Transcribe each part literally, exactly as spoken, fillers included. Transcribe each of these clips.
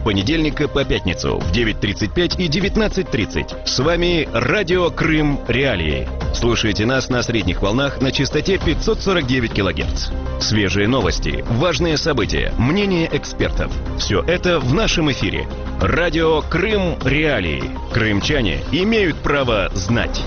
С понедельника по пятницу в девять тридцать пять и девятнадцать тридцать. С вами Радио Крым Реалии. Слушайте нас на средних волнах на частоте пятьсот сорок девять килогерц. Свежие новости, важные события, мнения экспертов. Все это в нашем эфире. Радио Крым Реалии. Крымчане имеют право знать.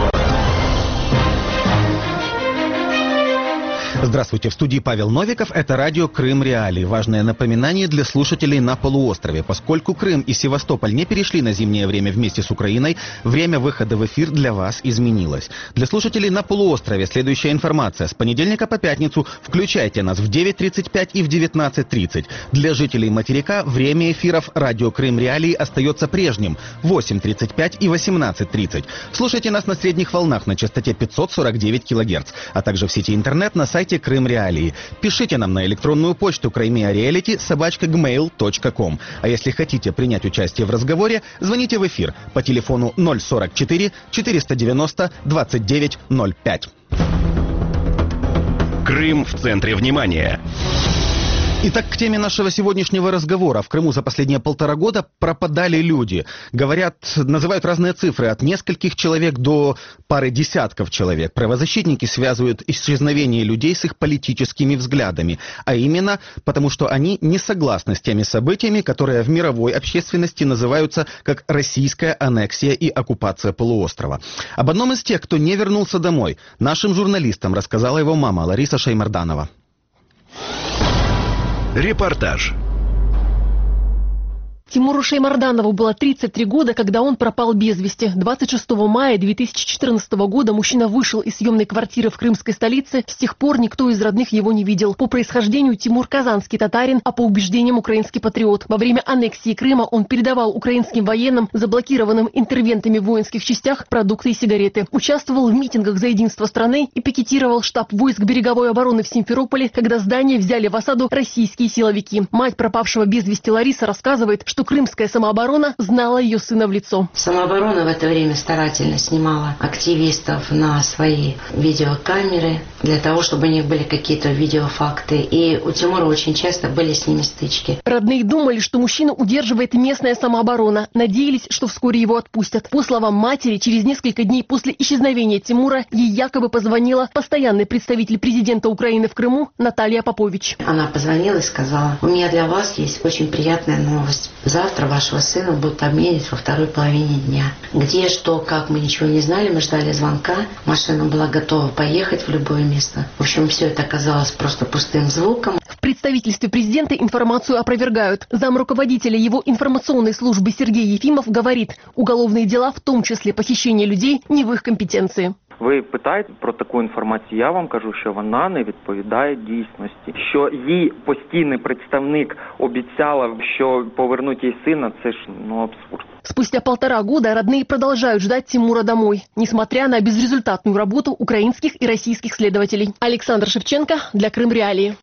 Здравствуйте, в студии Павел Новиков. Это радио Крым Реалии. Важное напоминание для слушателей на полуострове. Поскольку Крым и Севастополь не перешли на зимнее время вместе с Украиной, время выхода в эфир для вас изменилось. Для слушателей на полуострове следующая информация. С понедельника по пятницу включайте нас в девять тридцать пять и в девятнадцать тридцать. Для жителей материка время эфиров радио Крым Реалии остается прежним. восемь тридцать пять и восемнадцать тридцать. Слушайте нас на средних волнах на частоте пятьсот сорок девять килогерц, а также в сети интернет на сайте Крым Реалии. Пишите нам на электронную почту крымреалити собака гмейл точка ком. А если хотите принять участие в разговоре, звоните в эфир по телефону ноль сорок четыре четыреста девяносто двадцать девять ноль пять. Крым в центре внимания. Итак, к теме нашего сегодняшнего разговора. В Крыму за последние полтора года пропадали люди. Говорят, называют разные цифры, от нескольких человек до пары десятков человек. Правозащитники связывают исчезновение людей с их политическими взглядами. А именно, потому что они не согласны с теми событиями, которые в мировой общественности называются как российская аннексия и оккупация полуострова. Об одном из тех, кто не вернулся домой, нашим журналистам рассказала его мама Лариса Шаймарданова. Репортаж. Тимуру Шаймарданову было тридцать три года, когда он пропал без вести. двадцать шестого мая две тысячи четырнадцатого года мужчина вышел из съемной квартиры в крымской столице. С тех пор никто из родных его не видел. По происхождению Тимур казанский татарин, а по убеждениям украинский патриот. Во время аннексии Крыма он передавал украинским военным, заблокированным интервентами в воинских частях, продукты и сигареты. Участвовал в митингах за единство страны и пикетировал штаб войск береговой обороны в Симферополе, когда здание взяли в осаду российские силовики. Мать пропавшего без вести Лариса рассказывает, что крымская самооборона знала ее сына в лицо. Самооборона в это время старательно снимала активистов на свои видеокамеры для того, чтобы у них были какие-то видеофакты. И у Тимура очень часто были с ними стычки. Родные думали, что мужчину удерживает местная самооборона. Надеялись, что вскоре его отпустят. По словам матери, через несколько дней после исчезновения Тимура ей якобы позвонила постоянный представитель президента Украины в Крыму Наталья Попович. Она позвонила и сказала: у меня для вас есть очень приятная новость. Завтра вашего сына будут обменять во второй половине дня. Где, что, как, мы ничего не знали. Мы ждали звонка. Машина была готова поехать в любое место. В общем, все это оказалось просто пустым звуком. В представительстве президента информацию опровергают. Замруководителя его информационной службы Сергей Ефимов говорит, уголовные дела, в том числе похищение людей, не в их компетенции. Ви питаєте про таку інформацію, я вам кажу, що вона не відповідає дійсності. Що їй постійний представник обіцяла, що повернуть їй сина, це ж ну абсурд. Спустя полтора года родные продолжают ждать Тимура домой, несмотря на безрезультатную работу украинских и российских следователей. Александр Шевченко для Крым Реалии.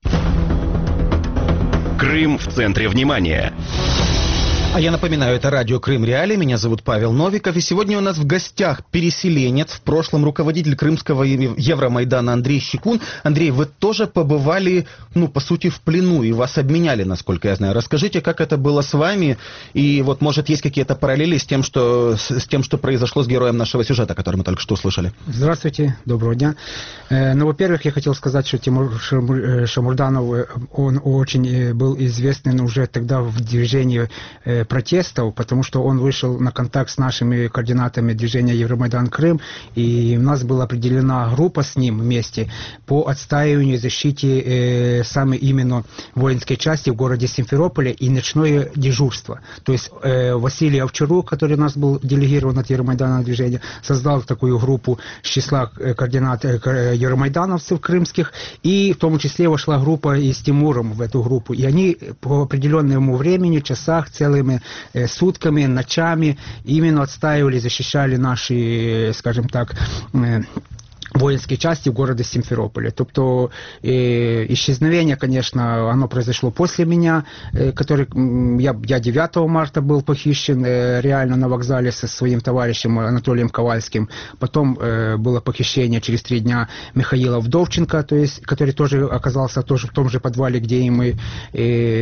Крым в центре внимания. А я напоминаю, это радио Крым Реалии, меня зовут Павел Новиков, и сегодня у нас в гостях переселенец, в прошлом руководитель крымского Евромайдана Андрей Щекун. Андрей, вы тоже побывали, ну, по сути, в плену, и вас обменяли, насколько я знаю. Расскажите, как это было с вами, и вот, может, есть какие-то параллели с тем, что, с тем, что произошло с героем нашего сюжета, который мы только что услышали. Здравствуйте, доброго дня. Э, ну, во-первых, я хотел сказать, что Тимур Шаймарданов, он очень был известен уже тогда в движении протестов, потому что он вышел на контакт с нашими координатами движения Евромайдан Крым, и у нас была определена группа с ним вместе по отстаиванию и защите э, самой именно воинской части в городе Симферополе и ночное дежурство. То есть э, Василий Овчарук, который у нас был делегирован от Евромайдана движения, создал такую группу с числа координат э, евромайдановцев крымских, и в том числе вошла группа и с Тимуром в эту группу. И они по определенному времени, часах, целыми э, сутками, ночами именно отстаивали, защищали наши, скажем так, э, воинские части в городе Симферополе. Тобто э, исчезновение, конечно, оно произошло после меня, э, который, я, я девятого марта был похищен э, реально на вокзале со своим товарищем Анатолием Ковальским. Потом э, было похищение через три дня Михаила Вдовченко, то есть, который тоже оказался тоже в том же подвале, где и мы. Э,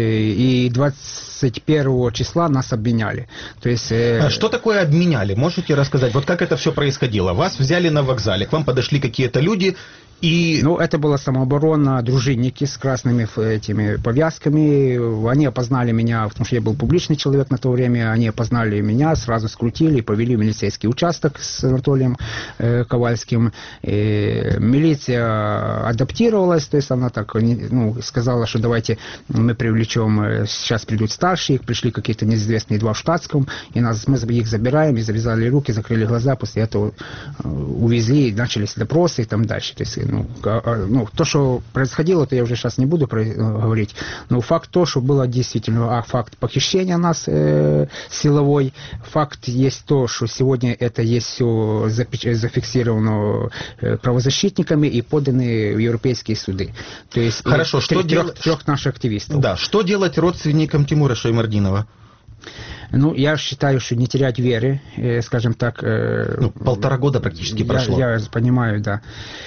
и двадцать первого числа нас обменяли. То есть, э, а что такое обменяли? Можете рассказать? Вот как это все происходило? Вас взяли на вокзале, к вам подошли какие-то люди и... Ну, это была самооборона, дружинники с красными этими повязками. Они опознали меня, потому что я был публичный человек на то время. Они опознали меня, сразу скрутили и повели в милицейский участок с Анатолием э, Ковальским. И милиция адаптировалась, то есть она так, ну, сказала, что давайте мы привлечем, сейчас придут старшие, пришли какие-то неизвестные два в штатском, и нас, мы их забираем, и завязали руки, закрыли глаза, после этого увезли, начались допросы и там дальше. То есть, ну, ну, то, что происходило, то я уже сейчас не буду про, говорить, но факт то, что было действительно, а факт похищения нас э, силовой, факт есть то, что сегодня это есть все зафиксировано правозащитниками и поданы в европейские суды. То есть хорошо, что трех, делать... трех наших активистов. Да, что делать родственникам Тимура Шаймардинова? Ну, я считаю, что не терять веры, э, скажем так... Э, ну, полтора года практически я, прошло. Я понимаю, да.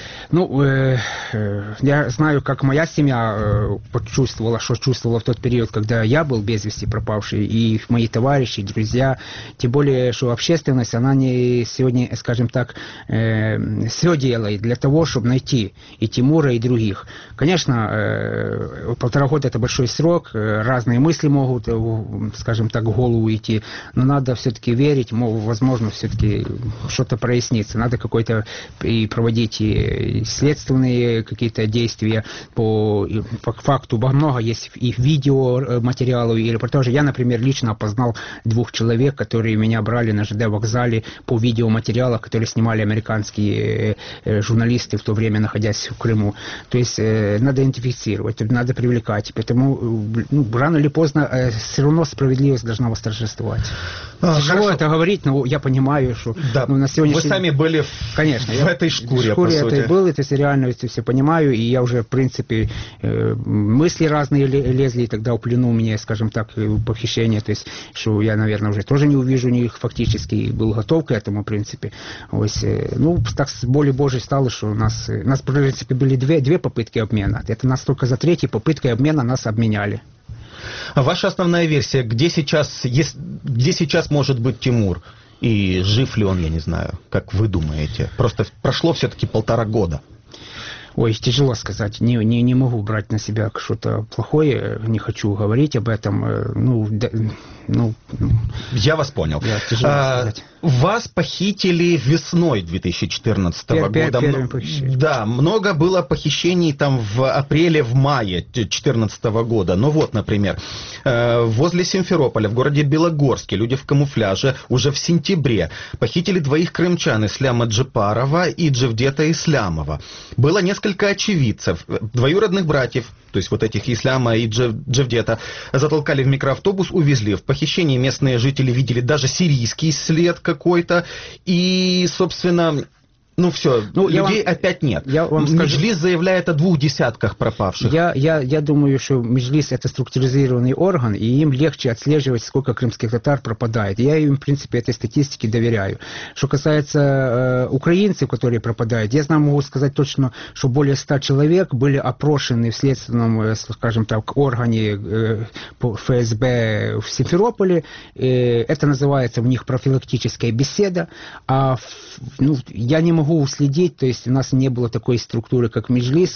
Ну, э, э, я знаю, как моя семья э, почувствовала, что чувствовала в тот период, когда я был без вести пропавший, и мои товарищи, и друзья. Тем более, что общественность, она не сегодня, скажем так, э, все делает для того, чтобы найти и Тимура, и других. Конечно, э, полтора года это большой срок, э, разные мысли могут, э, скажем так, в голову идти, но надо все-таки верить, мол, возможно, все-таки что-то прояснится. Надо какой-то и проводить и следственные какие-то действия по, по факту. Много есть и видеоматериалов, и репортажи. Я, например, лично опознал двух человек, которые меня брали на ЖД вокзале по видеоматериалам, которые снимали американские журналисты в то время, находясь в Крыму. То есть э, надо идентифицировать, надо привлекать. Поэтому ну, рано или поздно э, все равно справедливость должна восторжествовать. А, Тяжело хорошо. Это говорить, но я понимаю, что да. ну, на сегодняшний... Вы сами были в, Конечно, в я... этой шкуре, в шкуре по сути. этой был, это реально все понимаю, и я уже, в принципе, э, мысли разные лезли, и тогда в плену у меня, скажем так, похищение, то есть, что я, наверное, уже тоже не увижу них фактически, и был готов к этому, в принципе. Ось, э, ну, так с боли Божьей стало, что у нас, у нас, в принципе, были две, две попытки обмена. Это нас только за третьей попыткой обмена нас обменяли. Ваша основная версия, где сейчас, есть, где сейчас может быть Тимур? И жив ли он, я не знаю, как вы думаете? Просто прошло все-таки полтора года. Ой, тяжело сказать. Не, не, не могу брать на себя что-то плохое, не хочу говорить об этом. Ну, да, ну, я вас понял. Да, тяжело а, сказать. Вас похитили весной две тысячи четырнадцатого Пер, года. Первым похищением. Да, много было похищений там в апреле, в мае две тысячи четырнадцатого года. Ну вот, например, возле Симферополя, в городе Белогорске, люди в камуфляже уже в сентябре похитили двоих крымчан, Исляма Джипарова и Джевдета Ислямова. Было несколько очевидцев, двоюродных братьев, то есть вот этих Исляма и Джев, Джевдета, затолкали в микроавтобус, увезли. В похищении местные жители видели даже сирийский след какой-то. И, собственно... Ну все, ну, людей вам, опять нет. Я вам скажу, Меджлис заявляет о двух десятках пропавших. Я, я, я думаю, что Меджлис это структуризированный орган, и им легче отслеживать, сколько крымских татар пропадает. Я им, в принципе, этой статистике доверяю. Что касается э, украинцев, которые пропадают, я знаю, могу сказать точно, что более ста человек были опрошены в следственном, э, скажем так, органе э, эф эс бэ в Симферополе. Э, это называется у них профилактическая беседа. А ну, я не могу могу уследить, то есть у нас не было такой структуры, как Меджлиса,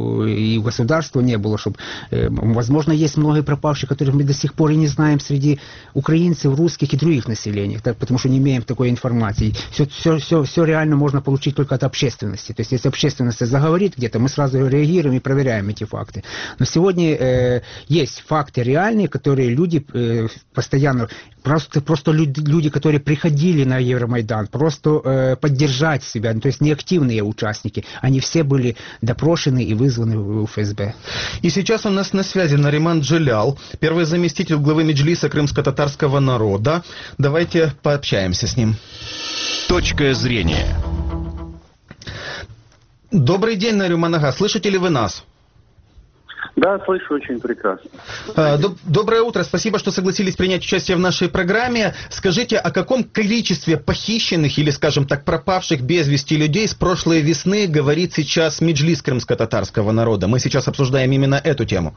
и у государства не было, чтобы, возможно, есть много пропавших, которых мы до сих пор и не знаем среди украинцев, русских и других населений, так, потому что не имеем такой информации. Все, все, все, все реально можно получить только от общественности. То есть если общественность заговорит где-то, мы сразу реагируем и проверяем эти факты. Но сегодня э, есть факты реальные, которые люди э, постоянно, просто, просто люди, люди, которые приходили на Евромайдан, просто э, поддержать себя, то есть неактивные участники, они все были допрошены и вызваны в эф эс бэ. И сейчас у нас на связи Нариман Джелял, первый заместитель главы Меджлиса крымско-татарского народа. Давайте пообщаемся с ним. Точка зрения. Добрый день, Нариман Ага. Слышите ли вы нас? Да, слышу очень прекрасно. Доброе утро. Спасибо, что согласились принять участие в нашей программе. Скажите, о каком количестве похищенных или, скажем так, пропавших без вести людей с прошлой весны говорит сейчас Меджлис крымско-татарского народа? Мы сейчас обсуждаем именно эту тему.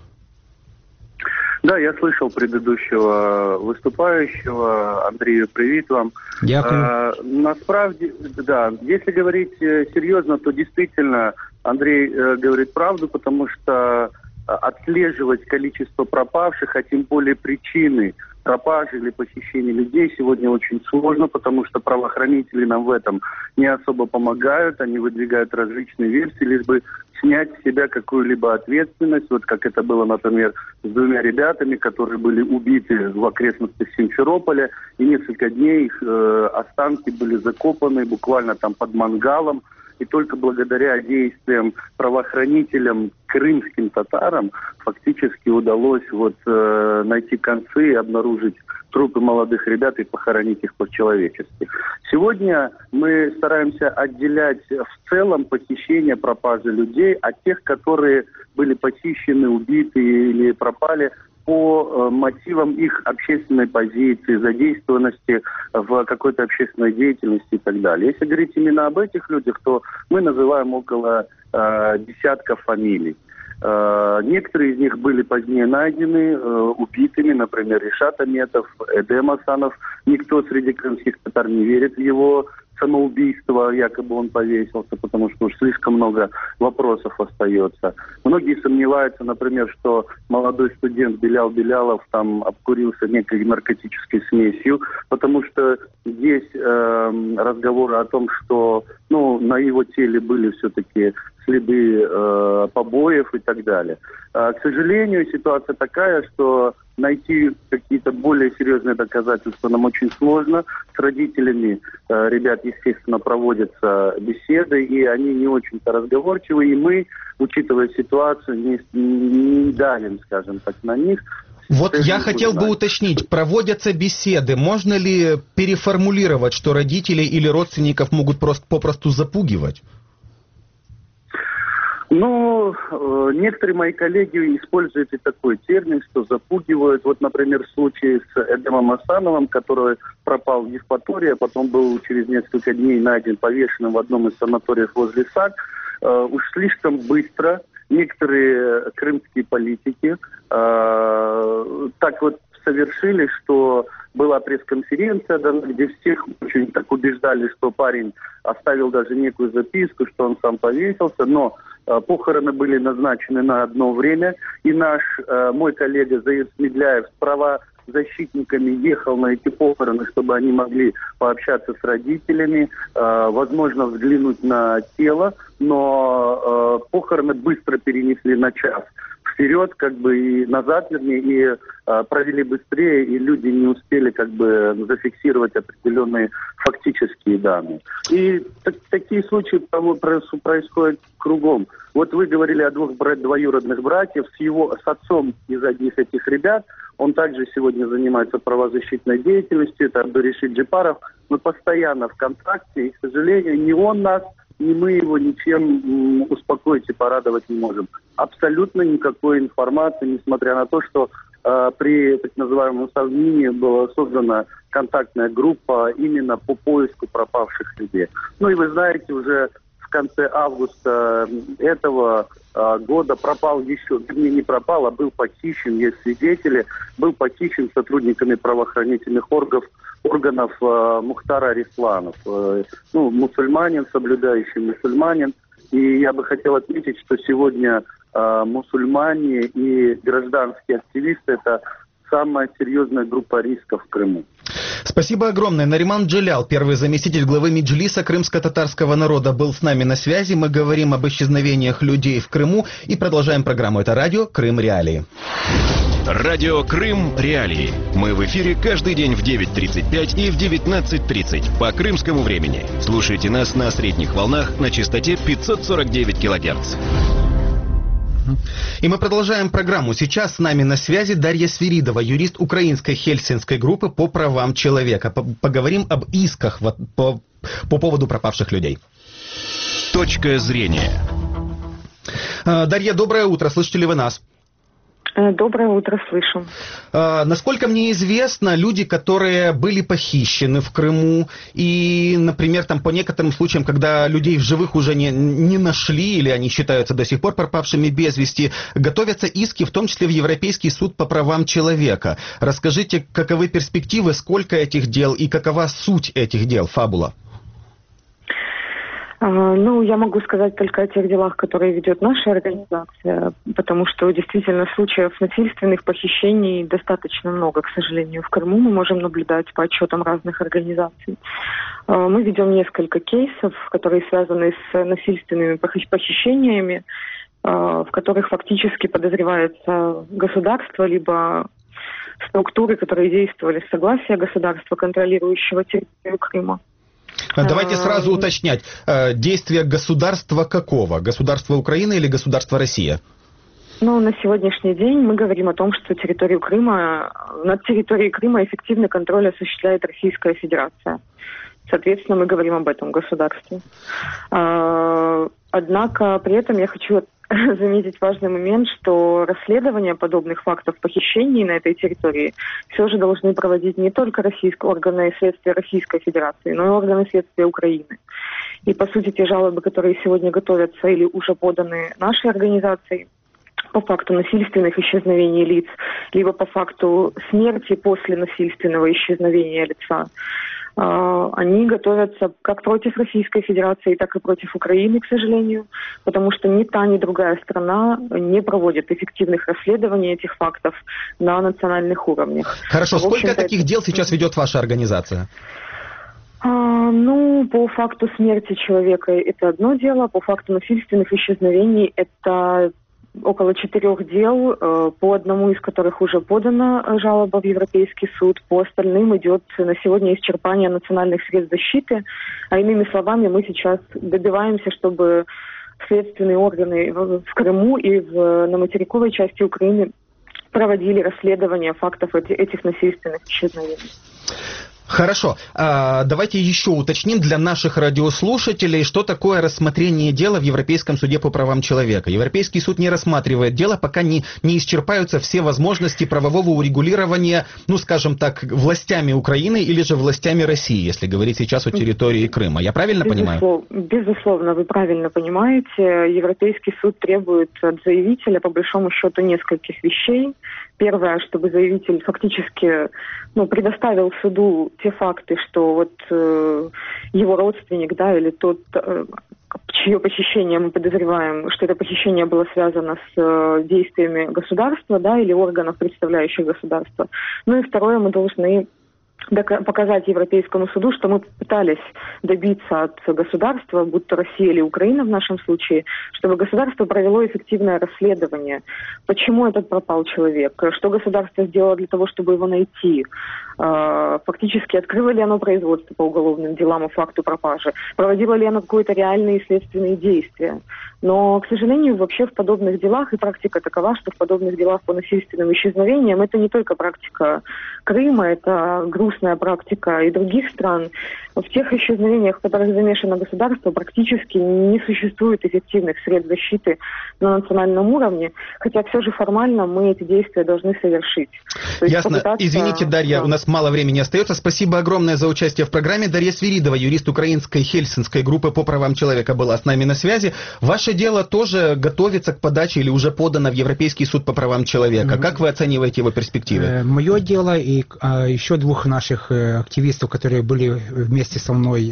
Да, я слышал предыдущего выступающего. Андрею, привет вам. Дякую. А, насправді, да, если говорить серьезно, то действительно Андрей э, говорит правду, потому что отслеживать количество пропавших, а тем более причины пропажи или похищения людей сегодня очень сложно, потому что правоохранители нам в этом не особо помогают, они выдвигают различные версии, лишь бы снять с себя какую-либо ответственность, вот как это было, например, с двумя ребятами, которые были убиты в окрестностях Симферополя, и несколько дней их э, останки были закопаны буквально там под мангалом, и только благодаря действиям правоохранителям, крымским татарам, фактически удалось вот э, найти концы и обнаружить трупы молодых ребят и похоронить их по-человечески. Сегодня мы стараемся отделять в целом похищение, пропажи людей от тех, которые были похищены, убиты или пропали по э, мотивам их общественной позиции, задействованности в какой-то общественной деятельности и так далее. Если говорить именно об этих людях, то мы называем около э, десятка фамилий. Э, некоторые из них были позднее найдены, э, убитыми, например, Ришат Аметов, Эдем Асанов. Никто среди крымских татар не верит в его самоубийство, якобы он повесился, потому что уж слишком много вопросов остается. Многие сомневаются, например, что молодой студент Белял Белялов там обкурился некой наркотической смесью, потому что есть э, разговоры о том, что ну, на его теле были все-таки следы э, побоев и так далее. А, к сожалению, ситуация такая, что найти какие-то более серьезные доказательства нам очень сложно. С родителями э, ребят, естественно, проводятся беседы, и они не очень-то разговорчивы, и мы, учитывая ситуацию, не, не давим, скажем так, на них. Вот я хотел бы уточнить, проводятся беседы. Можно ли переформулировать, что родителей или родственников могут просто попросту запугивать? Ну, э, некоторые мои коллеги используют и такой термин, что запугивают. Вот, например, в случае с Эдемом Асановым, который пропал в Евпатории, а потом был через несколько дней найден повешенным в одном из санаториев возле САК, э, уж слишком быстро некоторые крымские политики э, так вот совершили, что была пресс-конференция, где всех очень так убеждали, что парень оставил даже некую записку, что он сам повесился, но э, похороны были назначены на одно время, и наш, э, мой коллега Заир Смедляев с правозащитниками ехал на эти похороны, чтобы они могли пообщаться с родителями, э, возможно, взглянуть на тело, но э, похороны быстро перенесли на час вперед, как бы, и назад, вернее, и э, провели быстрее, и люди не успели, как бы, зафиксировать определенные фактические данные. И так, такие случаи происходят кругом. Вот вы говорили о двух двоюродных братьев, с его, с отцом из одних этих ребят, он также сегодня занимается правозащитной деятельностью, это Абдуришид Джипаров. Мы постоянно в контакте, и, к сожалению, ни он нас, и мы его ничем успокоить и порадовать не можем. Абсолютно никакой информации, несмотря на то, что э, при так называемом Совмине была создана контактная группа именно по поиску пропавших людей. Ну и вы знаете, уже в конце августа этого э, года пропал еще, вернее не пропал, а был похищен, есть свидетели, был похищен сотрудниками правоохранительных органов, органов э, Мухтар Арисланов, э, ну, мусульманин, соблюдающий мусульманин. И я бы хотел отметить, что сегодня э, мусульмане и гражданские активисты – это самая серьезная группа рисков в Крыму. Спасибо огромное. Нариман Джелял, первый заместитель главы Меджлиса крымско-татарского народа, был с нами на связи. Мы говорим об исчезновениях людей в Крыму и продолжаем программу. Это радио Крым Реалии. Радио Крым Реалии. Мы в эфире каждый день в девять тридцать пять и в девятнадцать тридцать по крымскому времени. Слушайте нас на средних волнах на частоте пятьсот сорок девять килогерц. И мы продолжаем программу. Сейчас с нами на связи Дарья Свиридова, юрист украинской хельсинской группы по правам человека. Поговорим об исках по, по поводу пропавших людей. Точка зрения. Дарья, доброе утро. Слышите ли вы нас? Доброе утро, слышу. А, насколько мне известно, люди, которые были похищены в Крыму, и, например, там по некоторым случаям, когда людей в живых уже не, не нашли, или они считаются до сих пор пропавшими без вести, готовятся иски, в том числе в Европейский суд по правам человека. Расскажите, каковы перспективы, сколько этих дел и какова суть этих дел, фабула? Ну, я могу сказать только о тех делах, которые ведет наша организация, потому что действительно случаев насильственных похищений достаточно много, к сожалению. В Крыму мы можем наблюдать по отчетам разных организаций. Мы ведем несколько кейсов, которые связаны с насильственными похищениями, в которых фактически подозревается государство, либо структуры, которые действовали с согласия государства, контролирующего территорию Крыма. Давайте сразу уточнять. Действия государства какого? Государства Украины или государства Россия? Ну, на сегодняшний день мы говорим о том, что территорию Крыма, над территорией Крыма эффективный контроль осуществляет Российская Федерация. Соответственно, мы говорим об этом государстве. Однако при этом я хочу заметить важный момент, что расследование подобных фактов похищений на этой территории все же должны проводить не только российские органы следствия Российской Федерации, но и органы следствия Украины. И, по сути, те жалобы, которые сегодня готовятся или уже поданы нашей организацией по факту насильственных исчезновений лиц, либо по факту смерти после насильственного исчезновения лица, они готовятся как против Российской Федерации, так и против Украины, к сожалению, потому что ни та, ни другая страна не проводит эффективных расследований этих фактов на национальных уровнях. Хорошо, сколько таких это... дел сейчас ведет ваша организация? А, ну, по факту смерти человека это одно дело, по факту насильственных исчезновений это около четырех дел, по одному из которых уже подана жалоба в Европейский суд, по остальным идет на сегодня исчерпание национальных средств защиты, а иными словами мы сейчас добиваемся, чтобы следственные органы в Крыму и в, на материковой части Украины проводили расследование фактов этих насильственных исчезновений. Хорошо. А, давайте еще уточним для наших радиослушателей, что такое рассмотрение дела в Европейском суде по правам человека. Европейский суд не рассматривает дело, пока не, не исчерпаются все возможности правового урегулирования, ну, скажем так, властями Украины или же властями России, если говорить сейчас о территории Крыма. Я правильно Безусловно, понимаю? Безусловно, вы правильно понимаете. Европейский суд требует от заявителя, по большому счету, нескольких вещей. Первое, чтобы заявитель фактически ну, предоставил суду те факты, что вот э, его родственник, да, или тот, э, чье похищение мы подозреваем, что это похищение было связано с э, действиями государства, да, или органов, представляющих государство. Ну и второе, мы должны показать Европейскому суду, что мы пытались добиться от государства, будь то Россия или Украина в нашем случае, чтобы государство провело эффективное расследование. Почему этот пропал человек? Что государство сделало для того, чтобы его найти? Фактически, открыло ли оно производство по уголовным делам и факту пропажи? Проводило ли оно какие-то реальные следственные действия? Но, к сожалению, вообще в подобных делах, и практика такова, что в подобных делах по насильственным исчезновениям, это не только практика Крыма, это грустная практика и других стран. В тех исчезновениях, в которых замешано государство, практически не существует эффективных средств защиты на национальном уровне, хотя все же формально мы эти действия должны совершить. То есть Ясно. попытаться... Извините, Дарья, да. У нас мало времени остается. Спасибо огромное за участие в программе. Дарья Свиридова, юрист украинской Хельсинской группы по правам человека, была с нами на связи. Ваше дело тоже готовится к подаче или уже подано в Европейский суд по правам человека. Mm-hmm. Как вы оцениваете его перспективы? Мое дело и а, еще двух наших активистов, которые были вместе со мной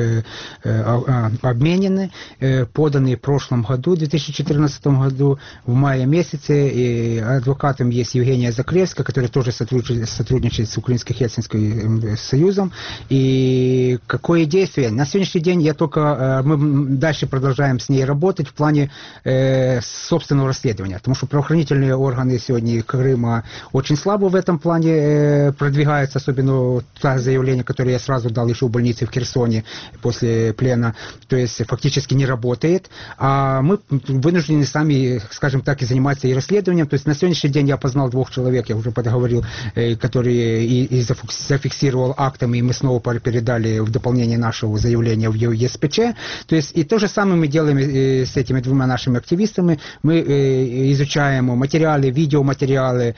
обменены, поданы в прошлом году, в две тысячи четырнадцатом году, в мае месяце. И адвокатом есть Евгения Заклевская, которая тоже сотрудничает, сотрудничает с Украинским Хельсинским союзом. И какое действие? На сегодняшний день я только, мы дальше продолжаем с ней работать в плане э, собственного расследования, потому что правоохранительные органы сегодня Крыма очень слабо в этом плане э, продвигаются, особенно то заявление, которое я сразу дал еще в больнице в Херсоне после плена, то есть фактически не работает. А мы вынуждены сами, скажем так, и заниматься и расследованием. То есть на сегодняшний день я опознал двух человек, я уже подговорил, которые и, и зафиксировал актами, и мы снова передали в дополнение нашего заявления в ЕСПЧ. То есть и то же самое мы делаем с этими двумя нашими активистами. Мы изучаем материалы, видеоматериалы,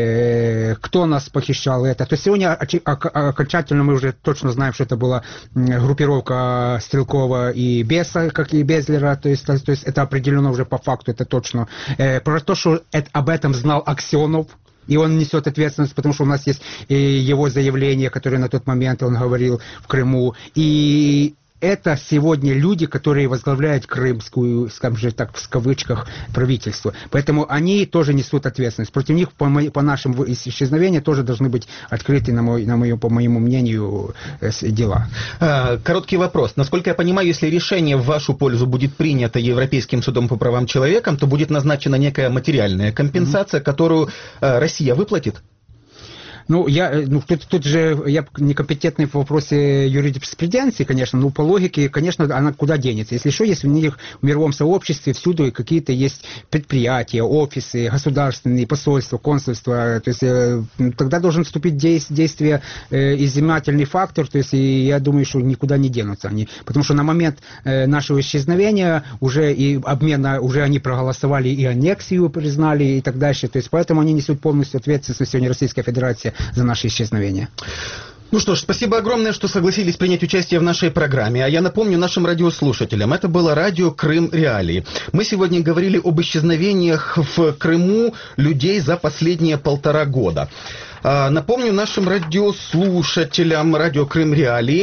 кто нас похищал, это. То есть сегодня окончательно мы уже точно знаем, что это была группировка Стрелкова и Беса, как и Безлера, то есть, то есть это определено уже по факту, это точно. Про то, что это, об этом знал Аксенов, и он несет ответственность, потому что у нас есть его заявление, которое на тот момент он говорил в Крыму, и это сегодня люди, которые возглавляют крымскую, скажем же так, в кавычках, правительство. Поэтому они тоже несут ответственность. Против них, по, мо- по нашим исчезновениям, тоже должны быть открыты, на мой, на мою, по моему мнению, дела. Короткий вопрос. Насколько я понимаю, если решение в вашу пользу будет принято Европейским судом по правам человека, то будет назначена некая материальная компенсация, mm-hmm. которую Россия выплатит? Ну, я, ну тут, тут же я некомпетентный в вопросе юриспруденции, конечно, но по логике, конечно, она куда денется. Если что, если у них в мировом сообществе всюду какие-то есть предприятия, офисы, государственные, посольства, консульства, то есть э, тогда должен вступить в действие э, изъятельный фактор, то есть и я думаю, что никуда не денутся они. Потому что на момент э, нашего исчезновения уже и обмена, уже они проголосовали и аннексию признали и так дальше. То есть поэтому они несут полностью ответственность сегодня Российской Федерации за наше исчезновение. Ну что ж, спасибо огромное, что согласились принять участие в нашей программе. А я напомню нашим радиослушателям, это было радио «Крым Реалии». Мы сегодня говорили об исчезновениях в Крыму людей за последние полтора года. Напомню нашим радиослушателям радио «Крым Реалии».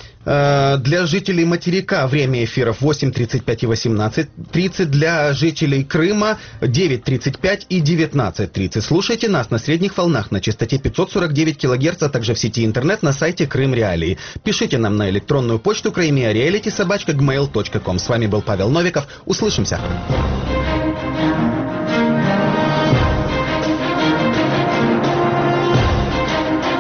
Для жителей материка время эфиров восемь тридцать пять и восемнадцать тридцать, для жителей Крыма девять тридцать пять и девятнадцать тридцать. Слушайте нас на средних волнах на частоте пятьсот сорок девять килогерц, а также в сети интернет на сайте Крым Реалии. Пишите нам на электронную почту крымиареалити собака джимейл точка ком. С вами был Павел Новиков. Услышимся.